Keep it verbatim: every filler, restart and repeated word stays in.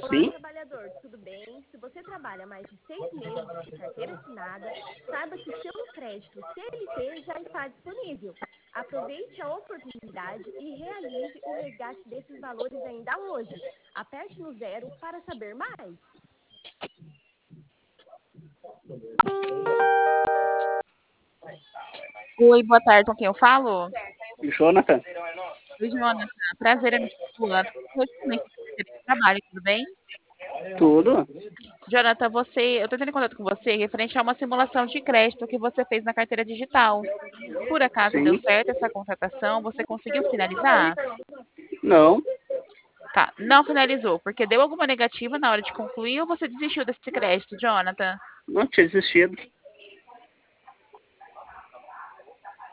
Olá, Sim? trabalhador, tudo bem? Se você trabalha mais de seis meses de carteira assinada, saiba que seu crédito C L T já está disponível. Aproveite a oportunidade e realize o resgate desses valores ainda hoje. Aperte no zero para saber mais. Oi, boa tarde, com quem eu falo? Jonathan? Oi, Jonathan. Prazer em falar. Referente à carteira de trabalho, tudo bem? Tudo? Jonathan, você, eu estou entrando em contato com você referente a uma simulação de crédito que você fez na carteira digital. Por acaso deu Sim? certo essa contratação? Você conseguiu finalizar? Não, Tá, não finalizou, porque deu alguma negativa na hora de concluir ou você desistiu desse crédito, Jonathan? não tinha desistido.